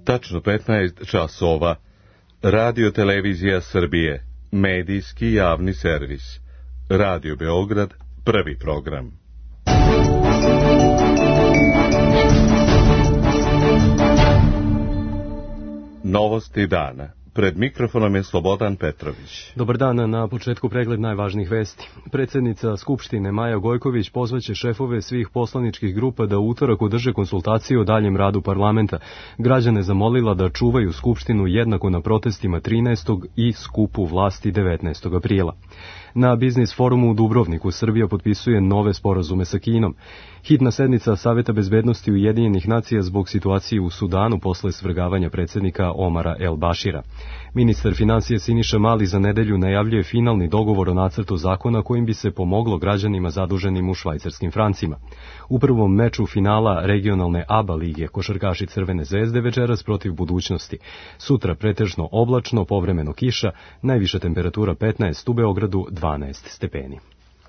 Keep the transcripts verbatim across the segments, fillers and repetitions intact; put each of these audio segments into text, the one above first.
Tačno petnaest časova. Radio Televizija Srbije, medijski javni servis. Radio Beograd, prvi program. Novosti dana. Pred mikrofonom je Slobodan Petrović. Dobar dan, na početku pregled najvažnijih vesti. Predsjednica Skupštine Maja Gojković pozvaće šefove svih poslaničkih grupa da u utorak održe konsultacije o daljem radu parlamenta. Građane zamolila da čuvaju Skupštinu jednako na protestima trinaestog i skupu vlasti devetnaestog aprila. Na biznis forumu u Dubrovniku Srbija potpisuje nove sporazume sa Kinom. Hitna sednica Saveta bezbednosti Ujedinjenih nacija zbog situacije u Sudanu posle svrgavanja predsjednika Omara El Bašira. Ministar financija Siniša Mali za nedelju najavljuje finalni dogovor o nacrtu zakona kojim bi se pomoglo građanima zaduženim u švajcarskim francima. U prvom meču finala regionalne A B A lige košarkaši Crvene zvezde večeras protiv Budućnosti. Sutra pretežno oblačno, povremeno kiša, najviša temperatura petnaest, u Beogradu dvanaest stepeni.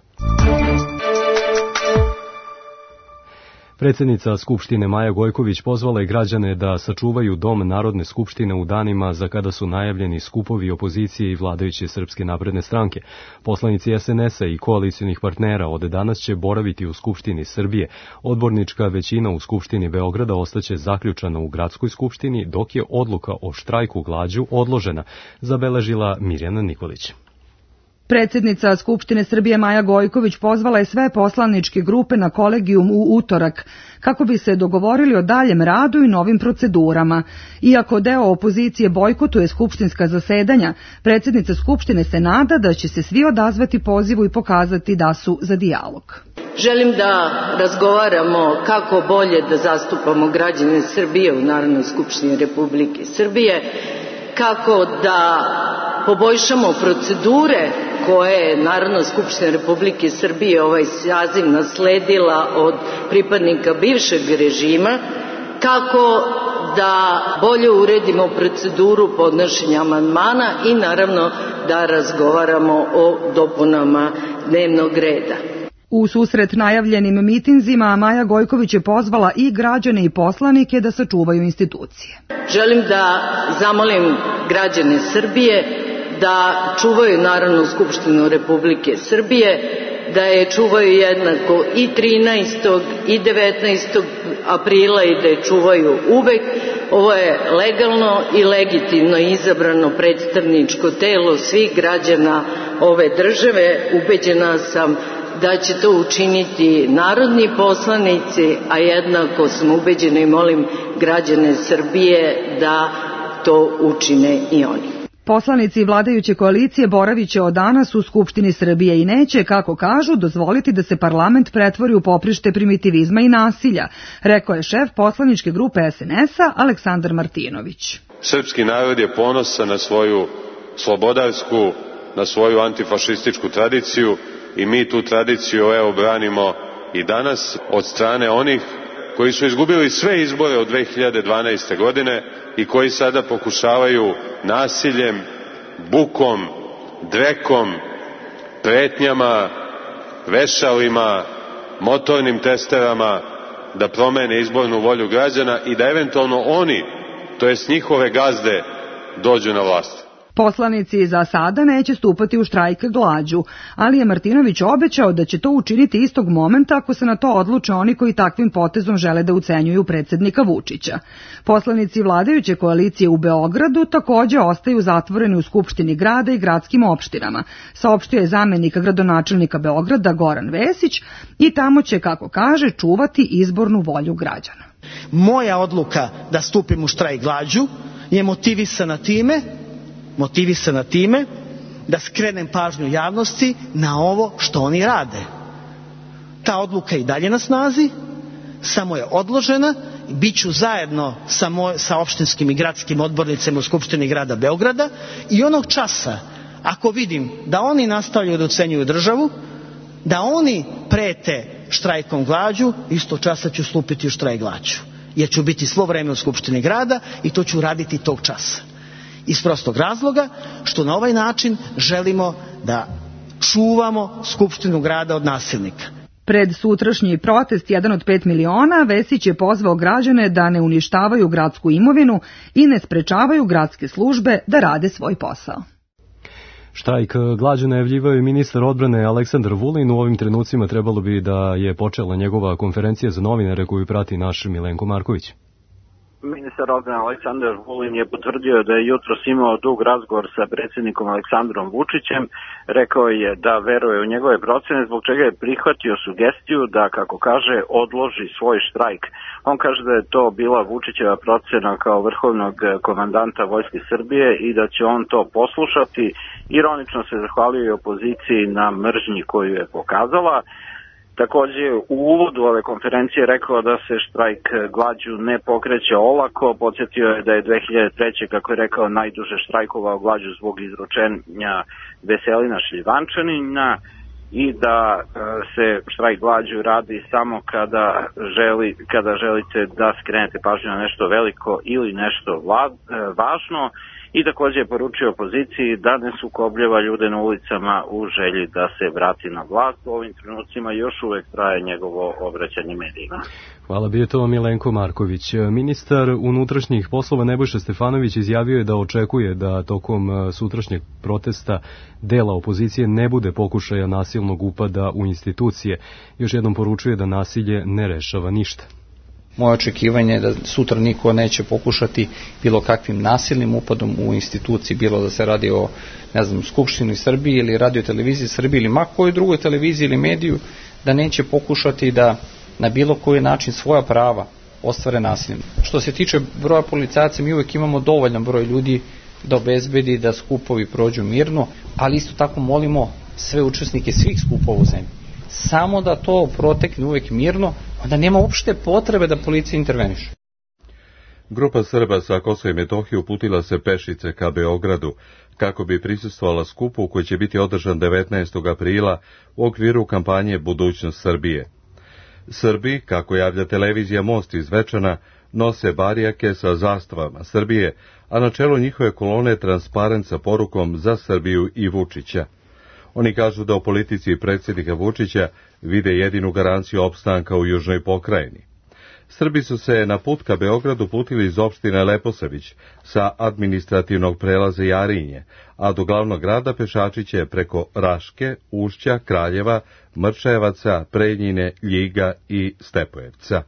Predsjednica Skupštine Maja Gojković pozvala je građane da sačuvaju Dom Narodne skupštine u danima za kada su najavljeni skupovi opozicije i vladajuće Srpske napredne stranke. Poslanici S N S-a i koalicionih partnera od danas će boraviti u Skupštini Srbije. Odbornička većina u Skupštini Beograda ostaće zaključana u Gradskoj skupštini, dok je odluka o štrajku glađu odložena, zabeležila Mirjana Nikolić. Predsjednica Skupštine Srbije Maja Gojković pozvala je sve poslaničke grupe na kolegijum u utorak kako bi se dogovorili o daljem radu i novim procedurama. Iako deo opozicije bojkotuje skupštinska zasedanja, predsjednica Skupštine se nada da će se svi odazvati pozivu i pokazati da su za dijalog. Želim da razgovaramo kako bolje da zastupamo građane Srbije u Narodnoj skupštini Republike Srbije, kako da poboljšamo procedure koje je Narodna skupština Republike Srbije ovaj saziv nasledila od pripadnika bivšeg režima, kako da bolje uredimo proceduru podnošenja amandmana i naravno da razgovaramo o dopunama dnevnog reda. U susret najavljenim mitinzima Maja Gojković je pozvala i građane i poslanike da sačuvaju institucije. Želim da zamolim građane Srbije da čuvaju Narodnu skupštinu Republike Srbije, da je čuvaju jednako i trinaestog i devetnaestog aprila i da je čuvaju uvek. Ovo je legalno i legitimno izabrano predstavničko telo svih građana ove države. Ubeđena sam da će to učiniti narodni poslanici, a jednako sam ubeđena i molim građane Srbije da to učine i oni. Poslanici vladajuće koalicije boravit će od danas u Skupštini Srbije i neće, kako kažu, dozvoliti da se parlament pretvori u poprište primitivizma i nasilja, rekao je šef poslaničke grupe S N S-a Aleksandar Martinović. Srpski narod je ponosan na svoju slobodarsku, na svoju antifašističku tradiciju i mi tu tradiciju evo branimo i danas od strane onih koji su izgubili sve izbore od dve hiljade dvanaeste. godine i koji sada pokušavaju nasiljem, bukom, drekom, pretnjama, vešalima, motornim testerama da promene izbornu volju građana i da eventualno oni, to jest njihove gazde, dođu na vlast. Poslanici za sada neće stupati u štrajk glađu, ali je Martinović obećao da će to učiniti istog momenta ako se na to odluče oni koji takvim potezom žele da ucenjuju predsjednika Vučića. Poslanici vladajuće koalicije u Beogradu također ostaju zatvoreni u Skupštini grada i gradskim opštinama, saopštio je zamjenik gradonačelnika Beograda Goran Vesić i tamo će, kako kaže, čuvati izbornu volju građana. Moja odluka da stupim u štrajk glađu je motivisana time motivisana time da skrenem pažnju javnosti na ovo što oni rade. Ta odluka je i dalje na snazi, samo je odložena i bit ću zajedno sa, moj, sa opštinskim i gradskim odbornicima u Skupštini grada Beograda i onog časa, ako vidim da oni nastavljaju da ucenjuju državu, da oni prete štrajkom glađu, isto časa ću stupiti u štrajk glađu. Jer ću biti svo vreme u Skupštini grada i to ću raditi tog časa. Iz prostog razloga što na ovaj način želimo da čuvamo Skupštinu grada od nasilnika. Pred sutrašnji protest jedan od pet miliona, Vesić je pozvao građane da ne uništavaju gradsku imovinu i ne sprečavaju gradske službe da rade svoj posao. Štrajk glađu najavljivao je ministar odbrane Aleksandar Vulin. U ovim trenucima trebalo bi da je počela njegova konferencija za novinare koju prati naš Milenko Marković. Ministar odbrane Aleksandar Vulin je potvrdio da je jutros imao dug razgovor sa predsjednikom Aleksandrom Vučićem. Rekao je da veruje u njegove procene, zbog čega je prihvatio sugestiju da, kako kaže, odloži svoj štrajk. On kaže da je to bila Vučićeva procena kao vrhovnog komandanta Vojske Srbije i da će on to poslušati. Ironično se zahvalio i opoziciji na mržnji koju je pokazala. Takođe, u uvodu ove konferencije rekao da se štrajk glađu ne pokreće olako. Podsjetio je da je dve hiljade treće. kako je rekao, najduže štrajkovao glađu zbog izručenja Veselina Šljivančanina i da se štrajk glađu radi samo kada, želi, kada želite da skrenete pažnju na nešto veliko ili nešto važno. I takođe je poručio opoziciji da ne sukobljava ljude na ulicama u želji da se vrati na vlast. U ovim trenucima još uvek traje njegovo obraćanje medijima. Hvala, bio to Milenko Marković. Ministar unutrašnjih poslova Nebojša Stefanović izjavio je da očekuje da tokom sutrašnjeg protesta dela opozicije ne bude pokušaja nasilnog upada u institucije. Još jednom poručuje da nasilje ne rešava ništa. Moje očekivanje je da sutra niko neće pokušati bilo kakvim nasilnim upadom u instituciji, bilo da se radi o, ne znam, Skupštini Srbije ili Radio televiziji Srbije ili ma kojoj drugoj televiziji ili mediju, da neće pokušati da na bilo koji način svoja prava ostvare nasiljem. Što se tiče broja policajaca, mi uvek imamo dovoljan broj ljudi da obezbedi da skupovi prođu mirno, ali isto tako molimo sve učesnike svih skupova u zemlji. Samo da to protekne uvek mirno, onda nema uopšte potrebe da policija interveniše. Grupa Srba sa Kosova i Metohije uputila se pešice ka Beogradu kako bi prisustvovala skupu koji će biti održan devetnaestog aprila u okviru kampanje Budućnost Srbije. Srbi, kako javlja televizija Most iz Zvečana, nose barijake sa zastavama Srbije, a na čelu njihove kolone transparent sa porukom za Srbiju i Vučića. Oni kažu da u politici predsjednika Vučića vide jedinu garanciju opstanka u južnoj pokrajini. Srbi su se na put ka Beogradu putili iz opštine Leposavić sa administrativnog prelaza Jarinje, a do glavnog grada pešači će preko Raške, Ušća, Kraljeva, Mrčajevaca, Prednjine, Ljiga i Stepojevca.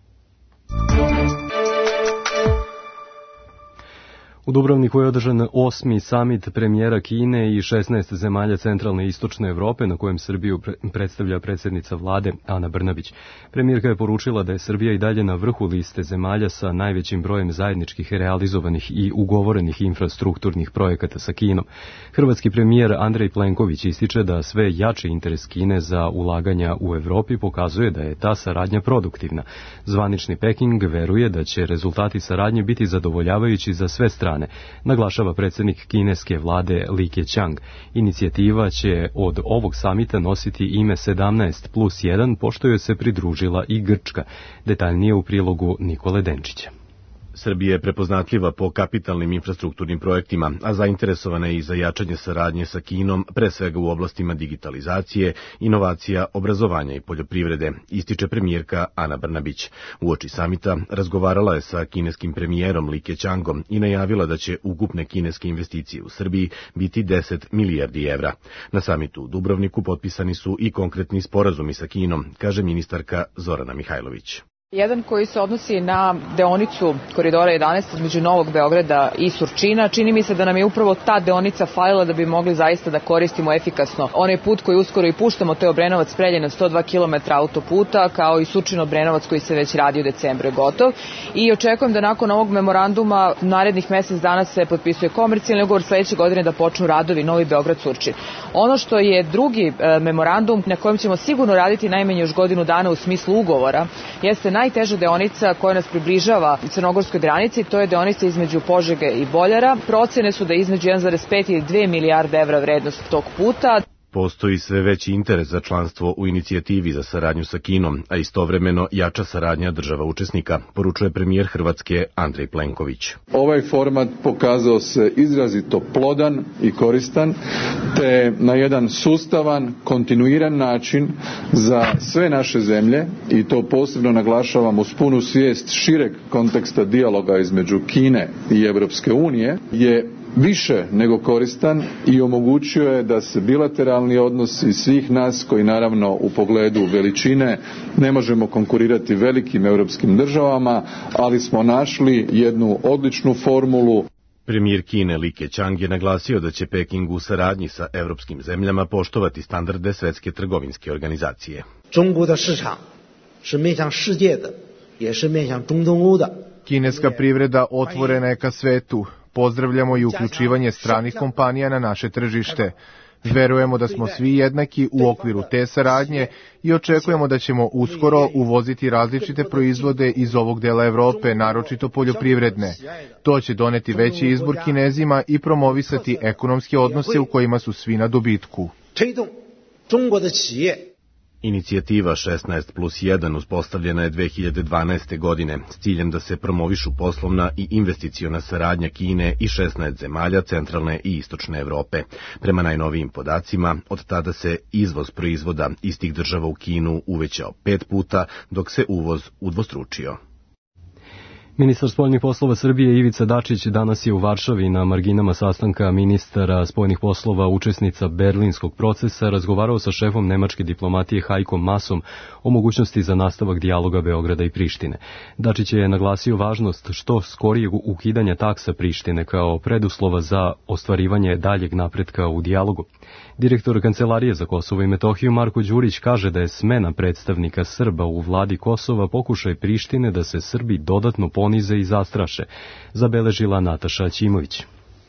U Dubrovniku je održan osmi samit premijera Kine i šesnaest zemalja centralne i istočne Evrope, na kojem Srbiju predstavlja predsjednica vlade Ana Brnabić. Premijerka je poručila da je Srbija i dalje na vrhu liste zemalja sa najvećim brojem zajedničkih realizovanih i ugovorenih infrastrukturnih projekata sa Kinom. Hrvatski premijer Andrej Plenković ističe da sve jači interes Kine za ulaganja u Evropi pokazuje da je ta saradnja produktivna. Zvanični Peking veruje da će rezultati saradnje biti zadovoljavajući za sve strane, naglašava predsjednik kineske vlade Li Keqiang. Inicijativa će od ovog samita nositi ime sedamnaest plus jedan, pošto joj se pridružila i Grčka. Detaljnije u prilogu Nikole Denčića. Srbija je prepoznatljiva po kapitalnim infrastrukturnim projektima, a zainteresovana je i za jačanje saradnje sa Kinom, pre svega u oblastima digitalizacije, inovacija, obrazovanja i poljoprivrede, ističe premijerka Ana Brnabić. Uoči samita razgovarala je sa kineskim premijerom Li Keqiangom i najavila da će ukupne kineske investicije u Srbiji biti deset milijardi evra. Na samitu u Dubrovniku potpisani su i konkretni sporazumi sa Kinom, kaže ministarka Zorana Mihajlović. Jedan koji se odnosi na deonicu koridora jedanaest između Novog Beograda i Surčina. Čini mi se da nam je upravo ta deonica falila da bi mogli zaista da koristimo efikasno onaj put koji uskoro i puštamo, to je Obrenovac-Preljina, sto dva kilometra autoputa, kao i Surčin-Obrenovac koji se već radi u decembru je gotov. I očekujem da nakon ovog memoranduma narednih mesec dana se potpisuje komercijalni ugovor, sledeće godine da počnu radovi Novi Beograd-Surčin. Ono što je drugi e, memorandum na kojem ćemo sigurno raditi najmanje još godinu dana u smislu ugovora, jeste najteža deonica koja nas približava crnogorskoj granici, to je deonica između Požege i Boljara. Procene su da je između jedan zarez pet i dve milijarde evra vrednost tog puta. Postoji sve veći interes za članstvo u inicijativi za saradnju sa Kinom, a istovremeno jača saradnja država učesnika, poručuje premijer Hrvatske Andrej Plenković. Ovaj format pokazao se izrazito plodan i koristan, te na jedan sustavan, kontinuiran način za sve naše zemlje, i to posebno naglašavam uz punu svijest šireg konteksta dijaloga između Kine i Europske unije, je više nego koristan i omogućio je da se bilateralni odnosi svih nas, koji naravno u pogledu veličine ne možemo konkurirati velikim europskim državama, ali smo našli jednu odličnu formulu. Premijer Kine Li Keqiang je naglasio da će Peking u saradnji sa evropskim zemljama poštovati standarde Svetske trgovinske organizacije. Kineska privreda otvorena je ka svetu. Pozdravljamo i uključivanje stranih kompanija na naše tržište. Verujemo da smo svi jednaki u okviru te saradnje i očekujemo da ćemo uskoro uvoziti različite proizvode iz ovog dela Evrope, naročito poljoprivredne. To će doneti veći izbor Kinezima i promovisati ekonomske odnose u kojima su svi na dobitku. Inicijativa šesnaest plus jedan uspostavljena je dve hiljade dvanaeste. godine s ciljem da se promovišu poslovna i investiciona saradnja Kine i šesnaest zemalja centralne i istočne Evrope. Prema najnovijim podacima, od tada se izvoz proizvoda iz tih država u Kinu uvećao pet puta, dok se uvoz udvostručio. Ministar spoljnih poslova Srbije Ivica Dačić danas je u Varšavi na marginama sastanka ministara spoljnih poslova učesnica berlinskog procesa razgovarao sa šefom nemačke diplomatije Heikom Maasom o mogućnosti za nastavak dijaloga Beograda i Prištine. Dačić je naglasio važnost što skorijeg ukidanja taksa Prištine kao preduslova za ostvarivanje daljeg napretka u dijalogu. Direktor Kancelarije za Kosovo i Metohiju Marko Đurić kaže da je smena predstavnika Srba u vladi Kosova pokušaj Prištine da se Srbi dodatno ponize i zastraše, zabeležila Nataša Ćimović.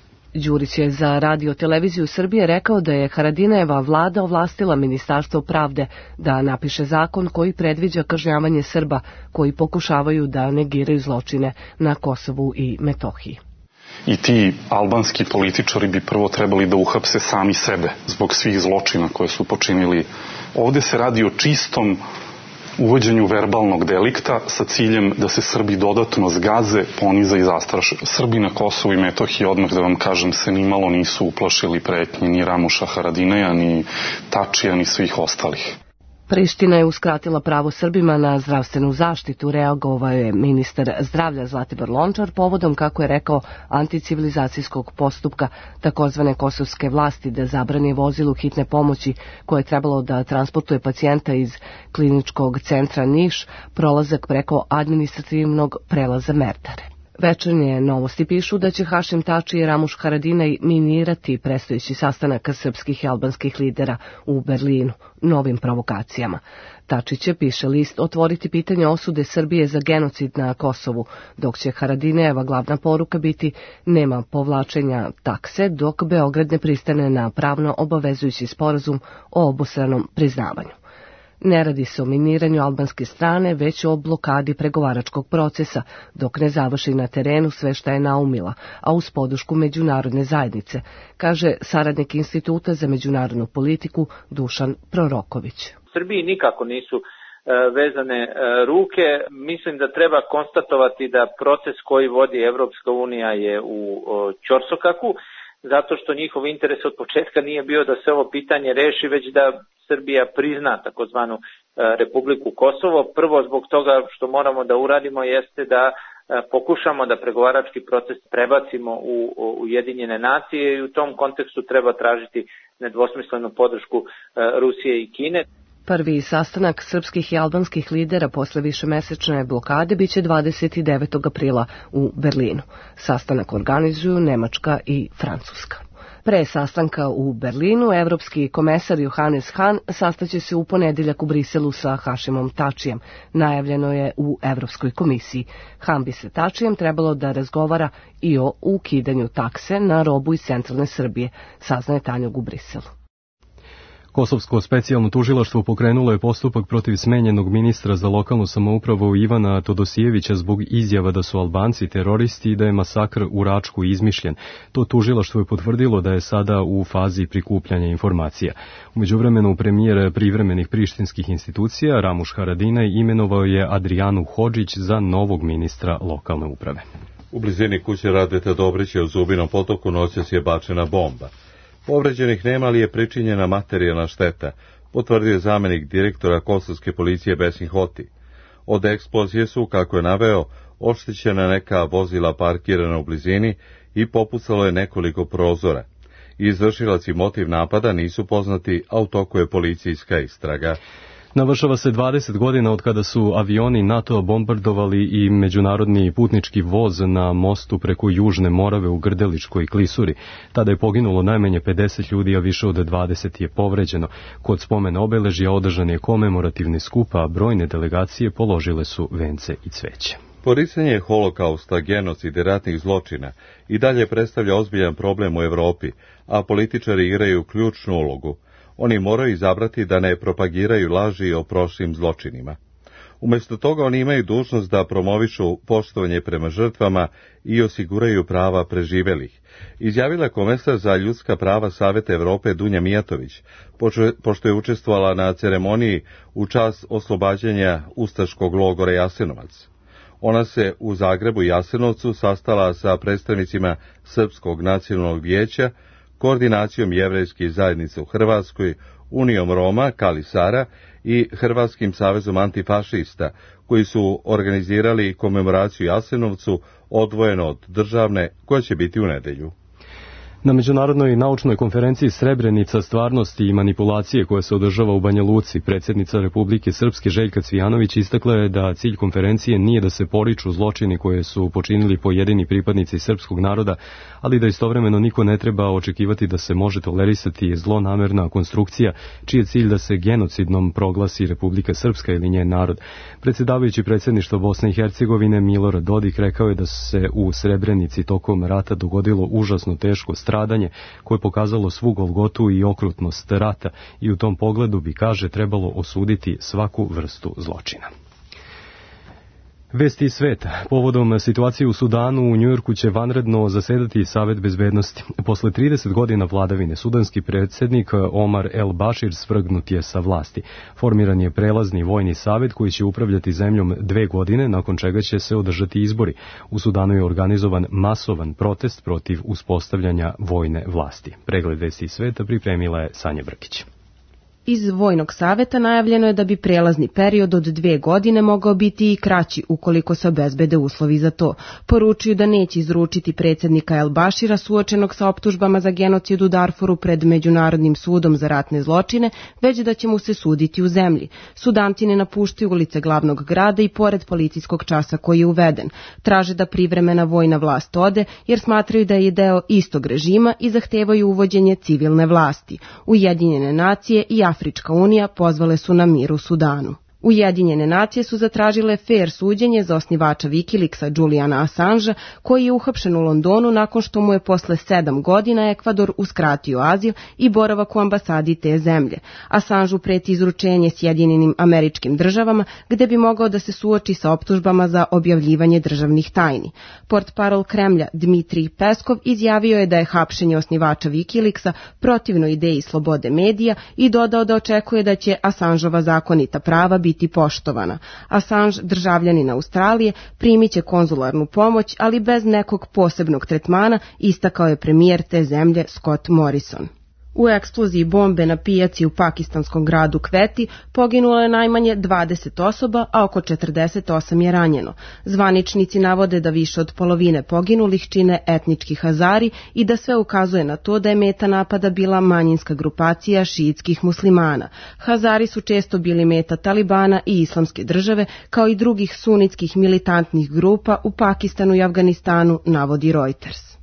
Đurić je za Radio televiziju Srbije rekao da je Haradinajeva vlada ovlastila Ministarstvo pravde da napiše zakon koji predviđa kažnjavanje Srba koji pokušavaju da negiraju zločine na Kosovu i Metohiji. I ti albanski političari bi prvo trebali da uhapse sami sebe zbog svih zločina koje su počinili. Ovde se radi o čistom uvođenju verbalnog delikta sa ciljem da se Srbi dodatno zgaze, ponize i zastraše. Srbi na Kosovu i Metohiji, odmah da vam kažem, se nimalo nisu uplašili pretnji ni Ramuša Haradinaja, ni Tačija, ni svih ostalih. Priština je uskratila pravo Srbima na zdravstvenu zaštitu, reagovao je ministar zdravlja Zlatibor Lončar povodom, kako je rekao, anticivilizacijskog postupka takozvane kosovske vlasti da zabrani vozilu hitne pomoći koje je trebalo da transportuje pacijenta iz kliničkog centra Niš, prolazak preko administrativnog prelaza Merdare. Večernje novosti pišu da će Hašim Tači i Ramuš Haradinaj minirati predstojeći sastanak srpskih i albanskih lidera u Berlinu novim provokacijama. Tači će, piše list, otvoriti pitanje osude Srbije za genocid na Kosovu, dok će Haradinajeva glavna poruka biti nema povlačenja takse dok Beograd ne pristane na pravno obavezujući sporazum o obostranom priznavanju. Ne radi se o miniranju albanske strane, već o blokadi pregovaračkog procesa, dok ne završi na terenu sve šta je naumila, a uz podršku međunarodne zajednice, kaže saradnik Instituta za međunarodnu politiku Dušan Proroković. U Srbiji nikako nisu e, vezane e, ruke. Mislim da treba konstatovati da proces koji vodi Evropska unija je u o, ćorsokaku, zato što njihov interes od početka nije bio da se ovo pitanje reši, već da Srbija prizna takozvanu Republiku Kosovo. Prvo zbog toga što moramo da uradimo jeste da pokušamo da pregovarački proces prebacimo u Ujedinjene nacije i u tom kontekstu treba tražiti nedvosmislenu podršku Rusije i Kine. Prvi sastanak srpskih i albanskih lidera posle višemesečne blokade biće dvadeset devetog aprila u Berlinu. Sastanak organizuju Nemačka i Francuska. Pre sastanka u Berlinu, evropski komesar Johannes Hahn sastaće se u ponedeljak u Briselu sa Hašimom Tačijem. Najavljeno je u Evropskoj komisiji. Hahn bi se Tačijem trebalo da razgovara i o ukidanju takse na robu iz centralne Srbije, saznaje Tanjug u Briselu. Kosovsko specijalno tužilaštvo pokrenulo je postupak protiv smenjenog ministra za lokalnu samoupravu Ivana Todosijevića zbog izjava da su Albanci teroristi i da je masakr u Račku izmišljen. To tužilaštvo je potvrdilo da je sada u fazi prikupljanja informacija. U međuvremenu premijer privremenih prištinskih institucija Ramuš Haradinaj imenovao je Adrijanu Hodžić za novog ministra lokalne uprave. U blizini kuće Radeta Dobrića u Zubinom potoku noćas je bačena bomba. Povređenih nema, ali je pričinjena materijalna šteta, potvrdio je zamenik direktora kosovske policije Besin Hoti. Od eksplozije su, kako je naveo, oštećena neka vozila parkirana u blizini i popucalo je nekoliko prozora. Izvršilac i motiv napada nisu poznati, a u toku je policijska istraga. Navršava se dvadeset godina od kada su avioni NATO bombardovali i međunarodni putnički voz na mostu preko Južne Morave u Grdeličkoj klisuri. Tada je poginulo najmanje pedeset ljudi, a više od dvadeset je povređeno. Kod spomen obeležja održan je komemorativni skup, a brojne delegacije položile su vence i cveće. Poricanje holokausta, genocida i ratnih zločina i dalje predstavlja ozbiljan problem u Evropi, a političari igraju ključnu ulogu. Oni moraju izabrati da ne propagiraju laži o prošlim zločinima. Umjesto toga oni imaju dužnost da promovišu poštovanje prema žrtvama i osiguraju prava preživelih. Izjavila komesar za ljudska prava Saveta Evrope Dunja Mijatović, pošto je učestvovala na ceremoniji u čast oslobađanja ustaškog logora Jasenovac. Ona se u Zagrebu i Jasenovcu sastala sa predstavnicima Srpskog nacionalnog vijeća, Koordinacijom jevrejskih zajednica u Hrvatskoj, Unijom Roma, Kali Sara i Hrvatskim savezom antifašista, koji su organizirali komemoraciju Jasenovcu odvojeno od državne, koja će biti u nedelju. Na međunarodnoj naučnoj konferenciji Srebrenica, stvarnosti i manipulacije koja se održava u Banja Luci, predsjednica Republike Srpske Željka Cvijanović istakla je da cilj konferencije nije da se poriču zločini koje su počinili pojedini pripadnici srpskog naroda, ali da istovremeno niko ne treba očekivati da se može tolerisati zlonamerna konstrukcija čiji je cilj da se genocidnom proglasi Republika Srpska ili njen narod. Predsjedavajući predsjedništva Bosne i Hercegovine Milorad Dodik rekao je da se u Srebrenici tokom rata dogodilo užasno teško stradanje koje je pokazalo svu golgotu i okrutnost rata i u tom pogledu bi, kaže, trebalo osuditi svaku vrstu zločina. Vesti iz sveta. Povodom situacije u Sudanu u Njujorku će vanredno zasedati Savet bezbednosti. Posle trideset godina vladavine sudanski predsjednik Omar El Bashir svrgnut je sa vlasti. Formiran je prelazni vojni savet koji će upravljati zemljom dve godine, nakon čega će se održati izbori. U Sudanu je organizovan masovan protest protiv uspostavljanja vojne vlasti. Pregled vesti iz sveta pripremila je Sanja Brkić. Iz Vojnog saveta najavljeno je da bi prelazni period od dve godine mogao biti i kraći ukoliko se obezbede uslovi za to. Poručuju da neće izručiti predsjednika El Bashira suočenog sa optužbama za genocid u Darfuru pred Međunarodnim sudom za ratne zločine, već da će mu se suditi u zemlji. Sudanci ne napuštaju ulice glavnog grada i pored policijskog časa koji je uveden. Traže da privremena vojna vlast ode jer smatraju da je deo istog režima i zahtevaju uvođenje civilne vlasti. Ujedinjene nacije i Afrička unija pozvale su na mir u Sudanu. Ujedinjene nacije su zatražile fer suđenje za osnivača Wikileaksa Juliana Assangea, koji je uhapšen u Londonu nakon što mu je posle sedam godina Ekvador uskratio azil i boravak u ambasadi te zemlje. Assangeu preti izručenje Sjedinjenim Američkim Državama, gde bi mogao da se suoči sa optužbama za objavljivanje državnih tajni. Portparol Kremlja Dmitrij Peskov izjavio je da je hapšenje osnivača Wikileaksa protivno ideji slobode medija i dodao da očekuje da će Assangeova zakonita prava biti biti poštovana. Assange, državljanin Australije, primit će konzularnu pomoć, ali bez nekog posebnog tretmana, istakao je premijer te zemlje Scott Morrison. U eksploziji bombe na pijaci u pakistanskom gradu Kveti poginulo je najmanje dvadeset osoba, a oko četrdeset osam je ranjeno. Zvaničnici navode da više od polovine poginulih čine etnički Hazari i da sve ukazuje na to da je meta napada bila manjinska grupacija šiitskih muslimana. Hazari su često bili meta Talibana i Islamske države, kao i drugih sunitskih militantnih grupa u Pakistanu i Afganistanu, navodi Reuters.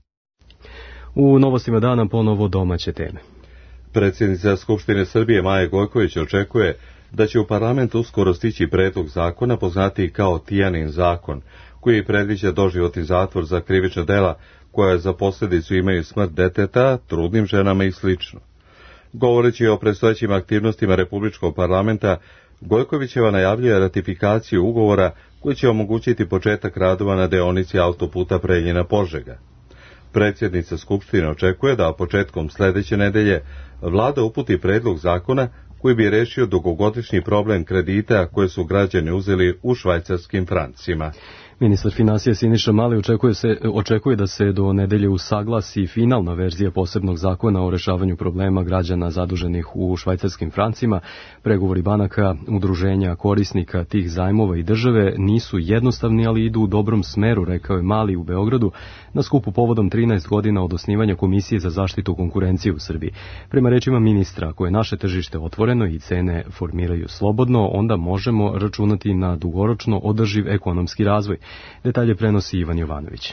U novostima dana ponovo domaće teme. Predsjednica Skupštine Srbije Maja Gojković očekuje da će u parlament uskoro stići predlog zakona poznatiji kao Tijanin zakon, koji predviđa doživotni zatvor za krivična dela koja za posljedicu imaju smrt deteta, trudnim ženama i slično. Govoreći o predstojećim aktivnostima Republičkog parlamenta, Gojkovićeva najavljuje ratifikaciju ugovora koji će omogućiti početak radova na deonici autoputa Preljina-Požega. Predsjednica Skupštine očekuje da početkom sljedeće nedelje vlada uputi predlog zakona koji bi rešio dugogodišnji problem kredita koje su građani uzeli u švajcarskim francima. Ministar finansija Siniša Mali očekuje, se, očekuje da se do nedelje usaglasi finalna verzija posebnog zakona o rešavanju problema građana zaduženih u švajcarskim francima. Pregovori banaka, udruženja korisnika tih zajmova i države nisu jednostavni, ali idu u dobrom smeru, rekao je Mali u Beogradu na skupu povodom trinaest godina od osnivanja Komisije za zaštitu konkurencije u Srbiji. Prema rečima ministra, ako je naše tržište otvoreno i cene formiraju slobodno, onda možemo računati na dugoročno održiv ekonomski razvoj. Detalje prenosi Ivan Jovanović.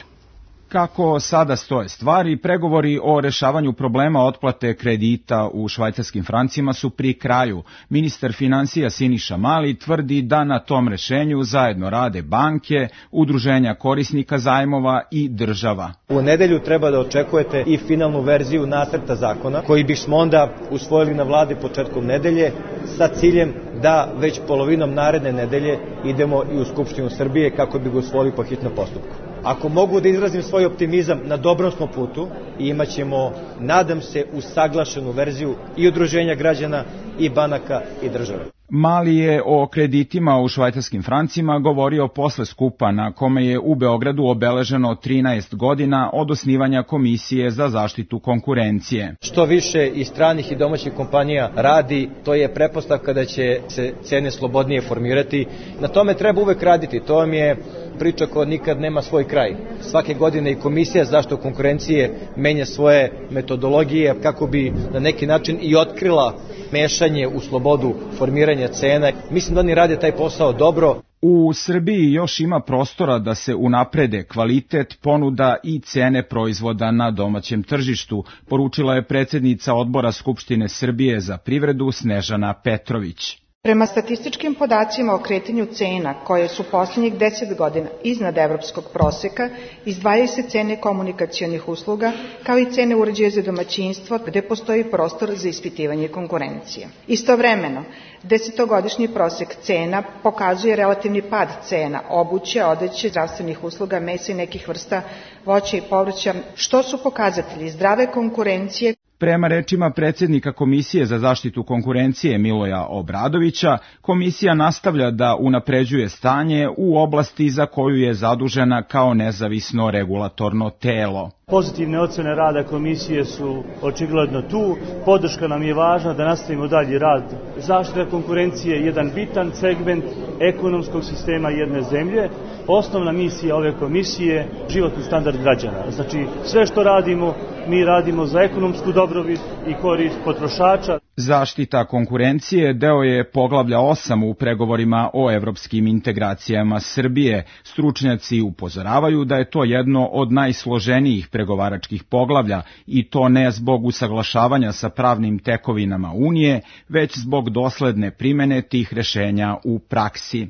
Kako sada stoje stvari, pregovori o rešavanju problema otplate kredita u švajcarskim francima su pri kraju. Ministar finansija Siniša Mali tvrdi da na tom rešenju zajedno rade banke, udruženja korisnika zajmova i država. U nedelju treba da očekujete i finalnu verziju nacrta zakona, koji bismo onda usvojili na vladi početkom nedelje sa ciljem da već polovinom naredne nedelje idemo i u Skupštinu Srbije kako bi ga usvojili po hitnom postupku. Ako mogu da izrazim svoj optimizam, na dobrom smo putu i imat ćemo, nadam se, usaglašenu verziju i udruženja građana i banaka i države. Mali je o kreditima u švajcarskim francima govorio posle skupa na kome je u Beogradu obeleženo trinaest godina od osnivanja Komisije za zaštitu konkurencije. Što više i stranih i domaćih kompanija radi, to je pretpostavka da će se cene slobodnije formirati. Na tome treba uvek raditi, to vam je priča koja nikad nema svoj kraj. Svake godine i Komisija za zaštitu konkurencije menja svoje metodologije kako bi na neki način i otkrila mešanje u slobodu formiranja cena. Mislim da oni rade taj posao dobro. U Srbiji još ima prostora da se unaprede kvalitet, ponuda i cene proizvoda na domaćem tržištu, poručila je predsjednica Odbora Skupštine Srbije za privredu Snežana Petrović. Prema statističkim podacima o kretanju cena, koje su posljednjih deset godina iznad evropskog proseka, izdvajaju se cene komunikacionih usluga, kao i cene uređaja za domaćinstvo, gde postoji prostor za ispitivanje konkurencije. Istovremeno, desetogodišnji prosek cena pokazuje relativni pad cena obuće, odeće, zdravstvenih usluga, mesa i nekih vrsta voća i povrća, što su pokazatelji zdrave konkurencije. Prema rečima predsjednika Komisije za zaštitu konkurencije Miloja Obradovića, komisija nastavlja da unapređuje stanje u oblasti za koju je zadužena kao nezavisno regulatorno telo. Pozitivne ocene rada komisije su očigledno tu, podrška nam je važna da nastavimo dalji rad. Zaštita konkurencije je jedan bitan segment ekonomskog sistema jedne zemlje. Osnovna misija ove komisije – životni standard građana. Znači sve što radimo, mi radimo za ekonomsku dobrobit i korist potrošača. Zaštita konkurencije deo je poglavlja osam u pregovorima o evropskim integracijama Srbije. Stručnjaci upozoravaju da je to jedno od najsloženijih pregovaračkih poglavlja i to ne zbog usaglašavanja sa pravnim tekovinama Unije, već zbog dosledne primene tih rešenja u praksi.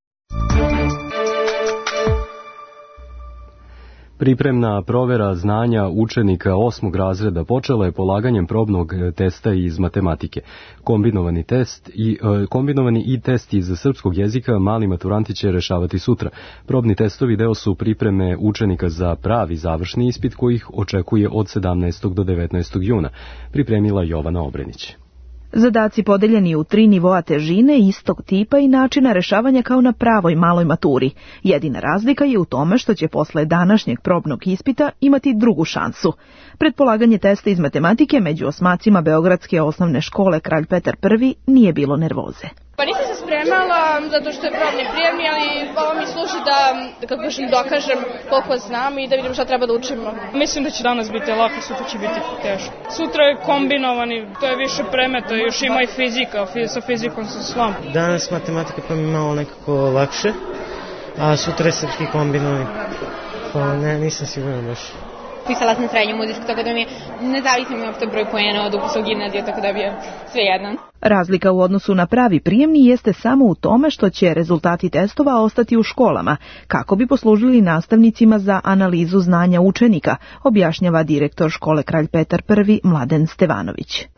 Pripremna provera znanja učenika osmog razreda počela je polaganjem probnog testa iz matematike. Kombinovani test i e, kombinovani i test iz srpskog jezika mali maturanti će rešavati sutra. Probni testovi deo su pripreme učenika za pravi završni ispit koji ih očekuje od sedamnaestog do devetnaestog juna. Pripremila Jovana Obrenić. Zadaci podeljeni u tri nivoa težine, istog tipa i načina rešavanja kao na pravoj maloj maturi. Jedina razlika je u tome što će posle današnjeg probnog ispita imati drugu šansu. Pred polaganje testa iz matematike među osmacima Beogradske osnovne škole Kralj Petar Prvi nije bilo nervoze. Pa nisam se spremala zato što je probni prijemni, ali ovo mi služi da, kako kažem, dokažem koliko znam i da vidim šta treba da učimo. Mislim da će danas biti lako, sutra će biti teško. Sutra je kombinovani, to je više premeta, još ima i fizika, sa fizikom sam slab. Danas matematika pa mi malo nekako lakše, a sutra je srpski kombinovani. Pa ne, nisam siguran baš. Pisala sam srednju muzičku, tako da mi ne zavisi mi opšte broj poena od upisa u gimnaziju, tako da bi je sve jedno. Razlika u odnosu na pravi prijemni jeste samo u tome što će rezultati testova ostati u školama, kako bi poslužili nastavnicima za analizu znanja učenika, objašnjava direktor škole Kralj Petar Prvi Mladen Stevanović.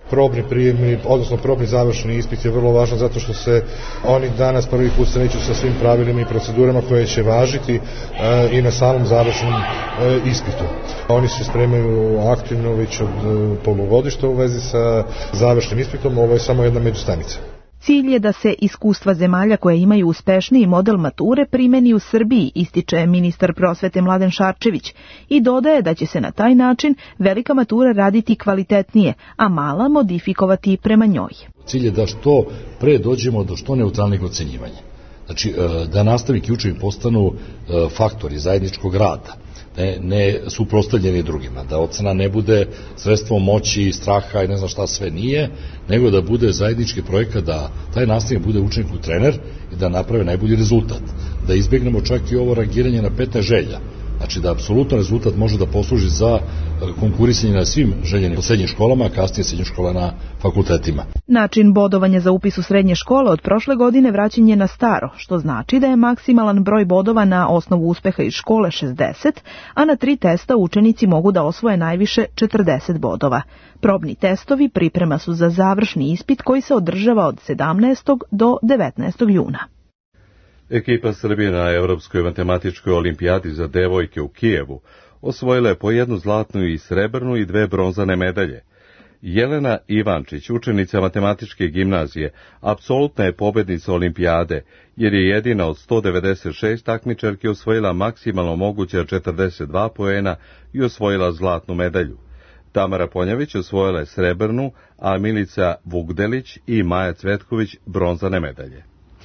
Probni prijemni, odnosno probni završni ispit je vrlo važan zato što se oni danas prvi put sreću sa svim pravilima i procedurama koje će važiti e, i na samom završnom e, ispitu. Oni se spremaju aktivno već od e, polugodišta u vezi sa završnim ispitom, ovo je samo jedna međustanica. Cilj je da se iskustva zemalja koje imaju uspešniji model mature primeni u Srbiji, ističe ministar prosvete Mladen Šarčević i dodaje da će se na taj način velika matura raditi kvalitetnije, a mala modifikovati prema njoj. Cilj je da što pre dođemo do što neutralnih ocenjivanja. Znači, da nastavnik i učenik postanu faktori zajedničkog rada, ne, ne suprotstavljeni drugima, da ocena ne bude sredstvo moći, straha i ne znam šta sve nije, nego da bude zajednički projekat, da taj nastavnik bude učeniku trener i da naprave najbolji rezultat. Da izbjegnemo čak i ovo rangiranje na petnaest želja. Znači da apsolutno rezultat može da posluži za konkurisanje na svim željenim srednjim školama, a kasnije srednjim škola na fakultetima. Način bodovanja za upis u srednje škole od prošle godine vraćen je na staro, što znači da je maksimalan broj bodova na osnovu uspeha iz škole šezdeset, a na tri testa učenici mogu da osvoje najviše četrdeset bodova. Probni testovi priprema su za završni ispit koji se održava od sedamnaestog do devetnaestog juna. Ekipa Srbije na Evropskoj matematičkoj olimpijadi za devojke u Kijevu osvojila je po jednu zlatnu i srebrnu i dve bronzane medalje. Jelena Ivančić, učenica matematičke gimnazije, apsolutna je pobednica olimpijade, jer je jedina od sto devedeset šest takmičarki osvojila maksimalno moguće četrdeset dva poena i osvojila zlatnu medalju. Tamara Ponjavić osvojila je srebrnu, a Milica Vugdelić i Maja Cvetković bronzane medalje.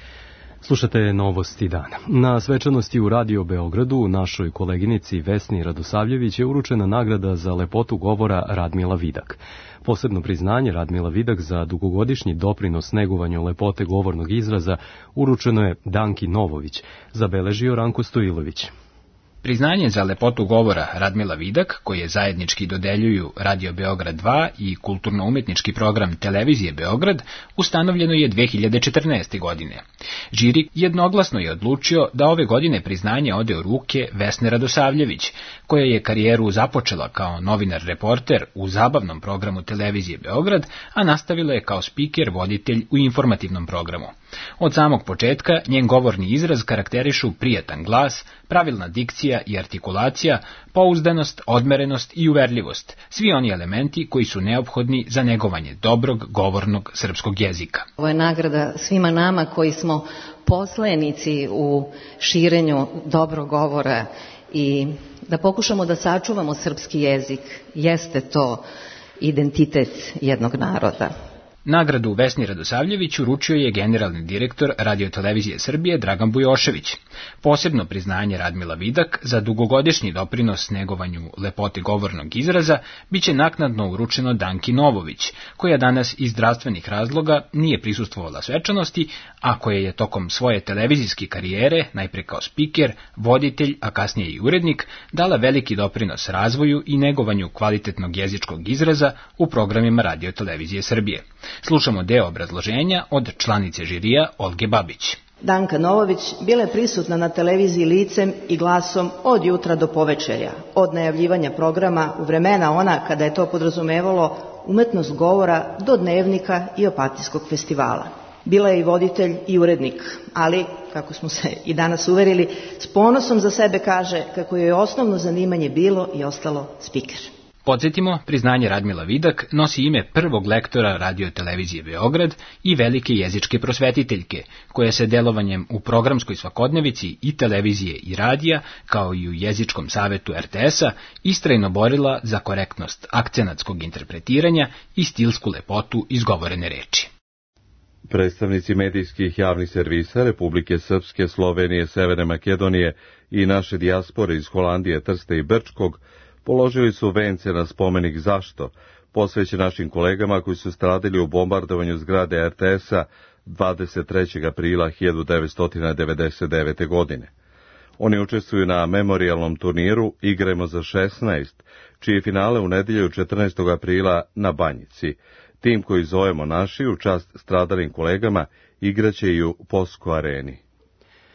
Slušate novosti dana. Na svečanosti u Radio Beogradu našoj koleginici Vesni Radosavljević je uručena nagrada za lepotu govora Radmila Vidak. Posebno priznanje Radmila Vidak za dugogodišnji doprinos negovanju lepote govornog izraza uručeno je Danki Novović, zabeležio Ranko Stojilović. Priznanje za lepotu govora Radmila Vidak, koje zajednički dodeljuju Radio Beograd dva i kulturno-umetnički program Televizije Beograd, ustanovljeno je dve hiljade četrnaeste. godine. Žiri jednoglasno je odlučio da ove godine priznanje ode u ruke Vesne Radosavljević, koja je karijeru započela kao novinar-reporter u zabavnom programu Televizije Beograd, a nastavila je kao spiker, voditelj u informativnom programu. Od samog početka njen govorni izraz karakterišu prijatan glas, pravilna dikcija i artikulacija, pouzdanost, odmerenost i uverljivost, svi oni elementi koji su neophodni za negovanje dobrog govornog srpskog jezika. Ovo je nagrada svima nama koji smo poslenici u širenju dobrog govora i da pokušamo da sačuvamo srpski jezik, jeste to identitet jednog naroda. Nagradu Vesni Radosavljević uručio je generalni direktor Radiotelevizije Srbije Dragan Bujošević. Posebno priznanje Radmila Vidak za dugogodišnji doprinos negovanju lepote govornog izraza biće naknadno uručeno Danki Novović, koja danas iz zdravstvenih razloga nije prisustvovala svečanosti, a koja je tokom svoje televizijske karijere, najpre kao spiker, voditelj, a kasnije i urednik, dala veliki doprinos razvoju i negovanju kvalitetnog jezičkog izraza u programima Radiotelevizije Srbije. Slušamo deo obrazloženja od članice žirija Olge Babić. Danka Novović bila je prisutna na televiziji licem i glasom od jutra do povečerja, od najavljivanja programa u vremena ona kada je to podrazumevalo umetnost govora do dnevnika i Opatijskog festivala. Bila je i voditelj i urednik, ali, kako smo se i danas uverili, s ponosom za sebe kaže kako joj je osnovno zanimanje bilo i ostalo spiker. Podsjetimo, priznanje Radmila Vidak nosi ime prvog lektora Radiotelevizije Beograd i velike jezičke prosvetiteljke, koja se delovanjem u programskoj svakodnevici i televizije i radija, kao i u jezičkom savetu er te es-a, istrajno borila za korektnost akcenatskog interpretiranja i stilsku lepotu izgovorene reči. Predstavnici medijskih javnih servisa Republike Srpske, Slovenije, Severne Makedonije i naše dijaspore iz Holandije, Trsta i Brčkog položili su vence na spomenik Zašto, posvećen našim kolegama koji su stradili u bombardovanju zgrade er te es-a dvadeset trećeg aprila hiljadu devetsto devedeset devete. godine. Oni učestvuju na memorijalnom turniru Igrajmo za šesnaest, čiji finale u nedjelju četrnaestog aprila na Banjici. Tim koji zovemo naši u čast stradalim kolegama igraće i u Posko areni.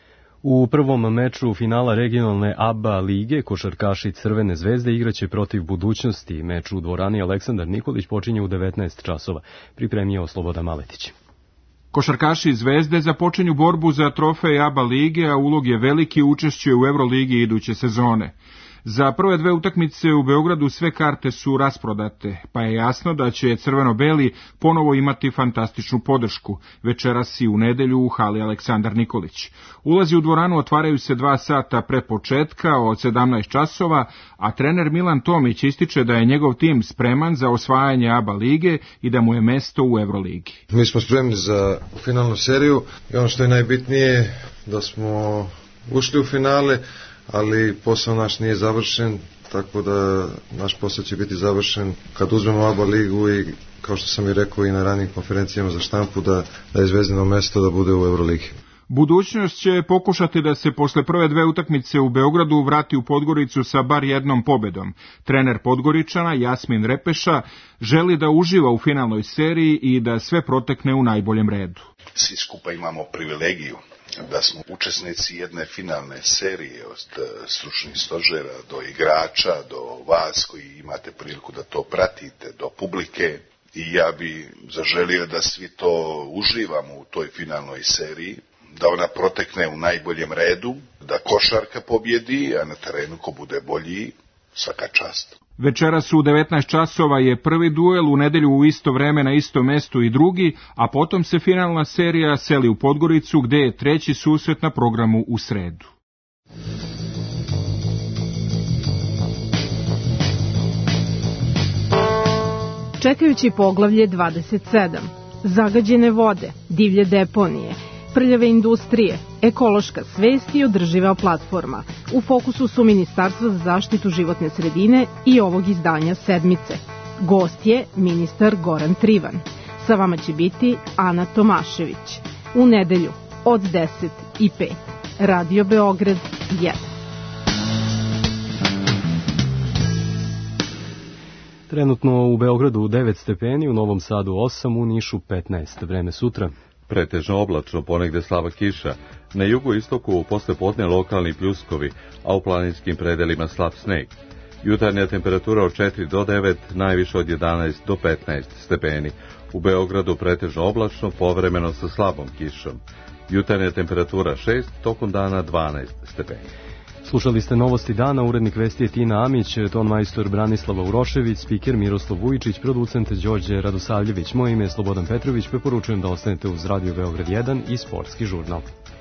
U prvom meču finala regionalne A B A lige košarkaši Crvene zvezde igraće protiv Budućnosti. Meč u dvorani Aleksandar Nikolić počinje u devetnaest časova. Pripremio Slobodan Maletić. Košarkaši Zvezde započinju borbu za trofej A B A lige, a ulog je veliki, učešće u Euroligi iduće sezone. Za prve dve utakmice u Beogradu sve karte su rasprodate, pa je jasno da će crveno-beli ponovo imati fantastičnu podršku, večeras i u nedelju u hali Aleksandar Nikolić. Ulazi u dvoranu otvaraju se dva sata pre početka od sedamnaest časova, a trener Milan Tomić ističe da je njegov tim spreman za osvajanje A B A lige i da mu je mesto u Euroligi. Mi smo spremni za finalnu seriju i ono što je najbitnije da smo ušli u finale, ali posao naš nije završen, tako da naš posao će biti završen kad uzmemo A B A ligu i, kao što sam i rekao i na ranijim konferencijama za štampu, da, da je Zvezdino mesto da bude u Euroligi. Budućnost će pokušati da se posle prve dve utakmice u Beogradu vrati u Podgoricu sa bar jednom pobedom. Trener Podgoričana, Jasmin Repeša, želi da uživa u finalnoj seriji i da sve protekne u najboljem redu. Svi skupa imamo privilegiju da smo učesnici jedne finalne serije, od stručnih stožera do igrača, do vas koji imate priliku da to pratite, do publike, i ja bi zaželio da svi to uživamo u toj finalnoj seriji, da ona protekne u najboljem redu, da košarka pobjedi, a na terenu ko bude bolji, svaka čast. Večeras u devetnaest časova je prvi duel, u nedelju u isto vreme na istom mestu i drugi, a potom se finalna serija seli u Podgoricu, gde je treći susret na programu u sredu. Čekajući poglavlje dvadeset sedam, zagađene vode, divlje deponije, prljave industrije, ekološka svest i održiva platforma. U fokusu su Ministarstvo za zaštitu životne sredine i ovog izdanja Sedmice. Gost je ministar Goran Trivan. Sa vama će biti Ana Tomašević. U nedelju od deset i pet. Radio Beograd jedan. Trenutno u Beogradu devet stepeni, u Novom Sadu osam, u Nišu petnaest. Vreme sutra. Pretežno oblačno, ponegde slaba kiša. Na jugu istoku posle podne lokalni pljuskovi, a u planinskim predelima slab sneg. Jutarnja temperatura od četiri do devet, najviše od jedanaest do petnaest stepeni. U Beogradu pretežno oblačno, povremeno sa slabom kišom. Jutarnja temperatura šest, tokom dana dvanaest stepeni. Slušali ste novosti dana, urednik vesti je Tina Amić, ton majstor Branislava Urošević, spiker Miroslav Vujičić, producent Đorđe Radosavljević. Moje ime je Slobodan Petrović, preporučujem da ostanete uz Radio Beograd jedan i Sportski žurnal.